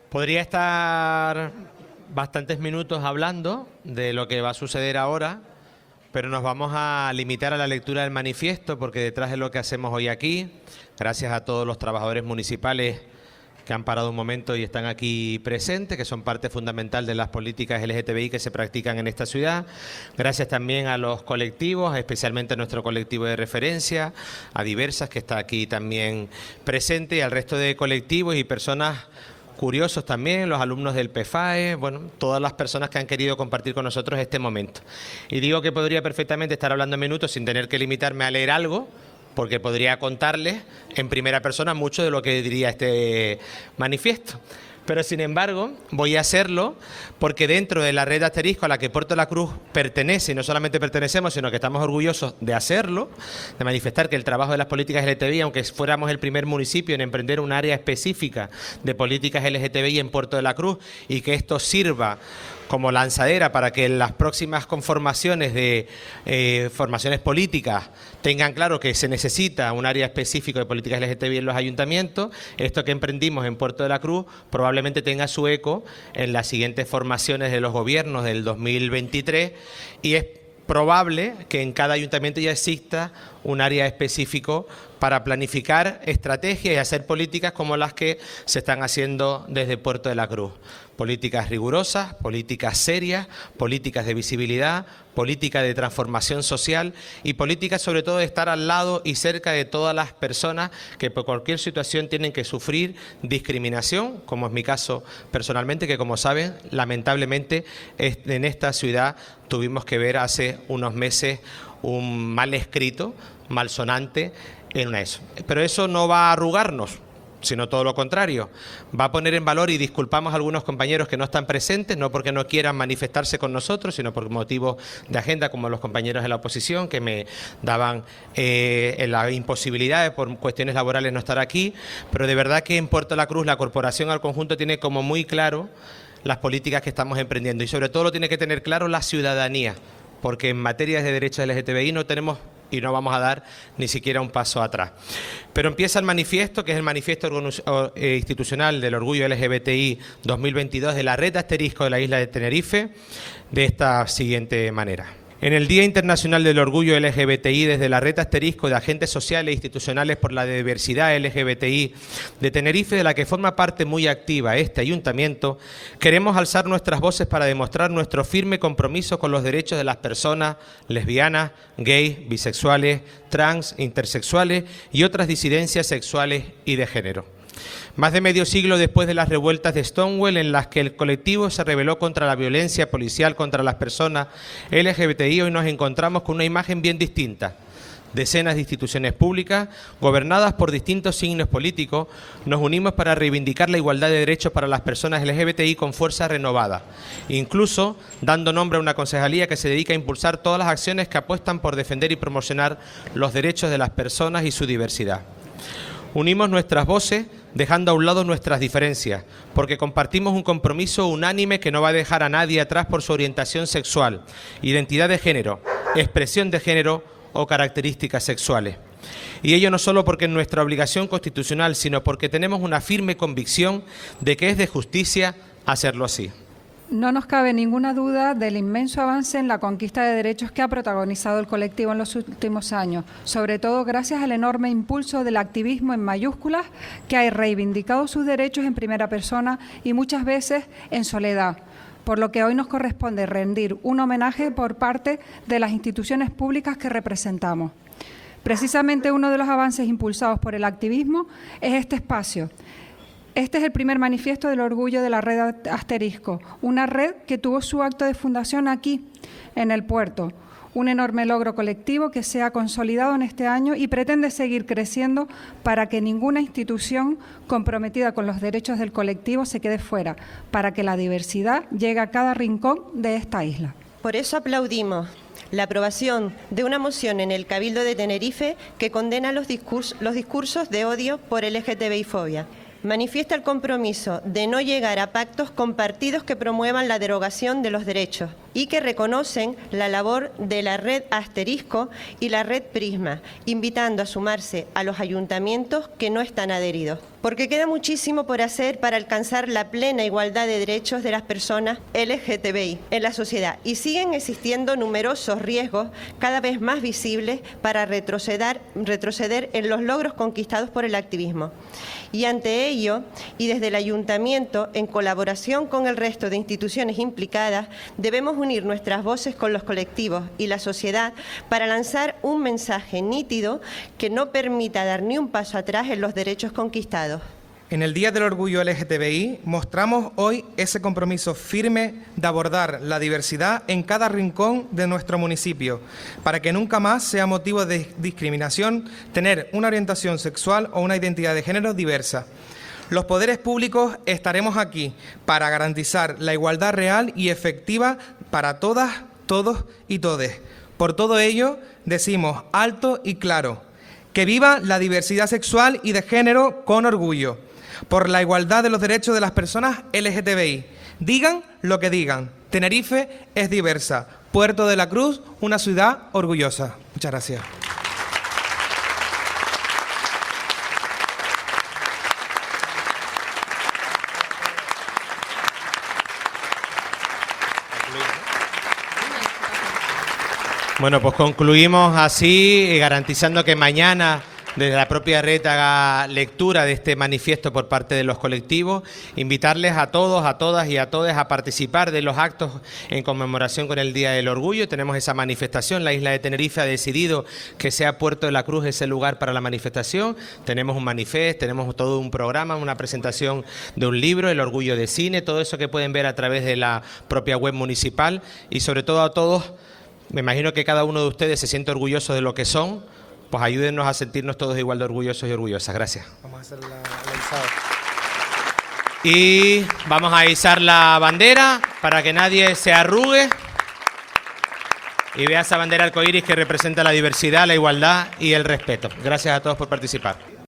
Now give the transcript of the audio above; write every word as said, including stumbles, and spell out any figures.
Podría estar bastantes minutos hablando de lo que va a suceder ahora, pero nos vamos a limitar a la lectura del manifiesto, porque detrás de lo que hacemos hoy aquí, gracias a todos los trabajadores municipales que han parado un momento y están aquí presentes, que son parte fundamental de las políticas L G T B I que se practican en esta ciudad. Gracias también a los colectivos, especialmente a nuestro colectivo de referencia, a Diversas, que está aquí también presente, y al resto de colectivos y personas curiosos también, los alumnos del P F A E, bueno, todas las personas que han querido compartir con nosotros este momento. Y digo que podría perfectamente estar hablando en minutos sin tener que limitarme a leer algo, porque podría contarles en primera persona mucho de lo que diría este manifiesto. Pero sin embargo, voy a hacerlo porque dentro de la red Asterisco a la que Puerto de la Cruz pertenece, y no solamente pertenecemos, sino que estamos orgullosos de hacerlo, de manifestar que el trabajo de las políticas L G T B I, aunque fuéramos el primer municipio en emprender un área específica de políticas L G T B I en Puerto de la Cruz, y que esto sirva como lanzadera para que las próximas conformaciones de eh, formaciones políticas tengan claro que se necesita un área específica de políticas L G T B I en los ayuntamientos. Esto que emprendimos en Puerto de la Cruz probablemente tenga su eco en las siguientes formaciones de los gobiernos del dos mil veintitrés, y es probable que en cada ayuntamiento ya exista un área específico para planificar estrategias y hacer políticas como las que se están haciendo desde Puerto de la Cruz. Políticas rigurosas, políticas serias, políticas de visibilidad, políticas de transformación social y políticas sobre todo de estar al lado y cerca de todas las personas que por cualquier situación tienen que sufrir discriminación, como es mi caso personalmente, que como saben, lamentablemente en esta ciudad tuvimos que ver hace unos meses un mal escrito, malsonante en una eso. Pero eso no va a arrugarnos, sino todo lo contrario. Va a poner en valor, y disculpamos a algunos compañeros que no están presentes, no porque no quieran manifestarse con nosotros, sino por motivos de agenda, como los compañeros de la oposición, que me daban eh, la imposibilidad de, por cuestiones laborales, no estar aquí. Pero de verdad que en Puerto de la Cruz la corporación al conjunto tiene como muy claro las políticas que estamos emprendiendo, y sobre todo lo tiene que tener claro la ciudadanía, porque en materia de derechos L G T B I no tenemos y no vamos a dar ni siquiera un paso atrás. Pero empieza el manifiesto, que es el manifiesto institucional del orgullo L G B T I dos mil veintidós de la red Asterisco de la isla de Tenerife, de esta siguiente manera. En el Día Internacional del Orgullo L G B T I, desde la red Asterisco de agentes sociales e institucionales por la diversidad L G B T I de Tenerife, de la que forma parte muy activa este ayuntamiento, queremos alzar nuestras voces para demostrar nuestro firme compromiso con los derechos de las personas lesbianas, gays, bisexuales, trans, intersexuales y otras disidencias sexuales y de género. Más de medio siglo después de las revueltas de Stonewall, en las que el colectivo se rebeló contra la violencia policial contra las personas L G B T I, hoy nos encontramos con una imagen bien distinta. Decenas de instituciones públicas, gobernadas por distintos signos políticos, nos unimos para reivindicar la igualdad de derechos para las personas L G B T I con fuerza renovada, incluso dando nombre a una concejalía que se dedica a impulsar todas las acciones que apuestan por defender y promocionar los derechos de las personas y su diversidad. Unimos nuestras voces dejando a un lado nuestras diferencias, porque compartimos un compromiso unánime que no va a dejar a nadie atrás por su orientación sexual, identidad de género, expresión de género o características sexuales. Y ello no solo porque es nuestra obligación constitucional, sino porque tenemos una firme convicción de que es de justicia hacerlo así. No nos cabe ninguna duda del inmenso avance en la conquista de derechos que ha protagonizado el colectivo en los últimos años, sobre todo gracias al enorme impulso del activismo en mayúsculas que ha reivindicado sus derechos en primera persona y muchas veces en soledad, por lo que hoy nos corresponde rendir un homenaje por parte de las instituciones públicas que representamos. Precisamente uno de los avances impulsados por el activismo es este espacio. Este es el primer manifiesto del orgullo de la red Asterisco, una red que tuvo su acto de fundación aquí, en el puerto. Un enorme logro colectivo que se ha consolidado en este año y pretende seguir creciendo para que ninguna institución comprometida con los derechos del colectivo se quede fuera, para que la diversidad llegue a cada rincón de esta isla. Por eso aplaudimos la aprobación de una moción en el Cabildo de Tenerife que condena los discursos, los discursos de odio por L G T B I fobia. Manifiesta el compromiso de no llegar a pactos compartidos que promuevan la derogación de los derechos. y que reconocen la labor de la red Asterisco y la red Prisma, invitando a sumarse a los ayuntamientos que no están adheridos. Porque queda muchísimo por hacer para alcanzar la plena igualdad de derechos de las personas L G T B I en la sociedad y siguen existiendo numerosos riesgos cada vez más visibles para retroceder, retroceder en los logros conquistados por el activismo. Y ante ello, y desde el Ayuntamiento, en colaboración con el resto de instituciones implicadas, debemos unir nuestras voces con los colectivos y la sociedad para lanzar un mensaje nítido que no permita dar ni un paso atrás en los derechos conquistados. En el Día del Orgullo L G T B I mostramos hoy ese compromiso firme de abordar la diversidad en cada rincón de nuestro municipio, para que nunca más sea motivo de discriminación tener una orientación sexual o una identidad de género diversa. Los poderes públicos estaremos aquí para garantizar la igualdad real y efectiva para todas, todos y todes. Por todo ello, decimos alto y claro: que viva la diversidad sexual y de género con orgullo, por la igualdad de los derechos de las personas L G T B I. Digan lo que digan, Tenerife es diversa. Puerto de la Cruz, una ciudad orgullosa. Muchas gracias. Bueno, pues concluimos así, garantizando que mañana desde la propia red haga lectura de este manifiesto por parte de los colectivos. Invitarles a todos, a todas y a todos a participar de los actos en conmemoración con el Día del Orgullo. Tenemos esa manifestación, la isla de Tenerife ha decidido que sea Puerto de la Cruz ese lugar para la manifestación. Tenemos un manifiesto, tenemos todo un programa, una presentación de un libro, El Orgullo de Cine, todo eso que pueden ver a través de la propia web municipal y sobre todo a todos. Me imagino que cada uno de ustedes se siente orgulloso de lo que son, pues ayúdennos a sentirnos todos igual de orgullosos y orgullosas. Gracias. Vamos a hacer la, la izada. Y vamos a izar la bandera para que nadie se arrugue y vea esa bandera arcoíris que representa la diversidad, la igualdad y el respeto. Gracias a todos por participar.